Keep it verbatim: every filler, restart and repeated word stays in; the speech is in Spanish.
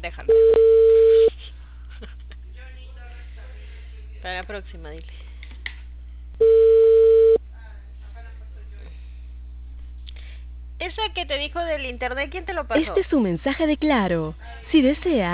déjalo. Para la próxima, dile. Esa que te dijo del internet, ¿quién te lo pasó? Este es un mensaje de Claro. Si desea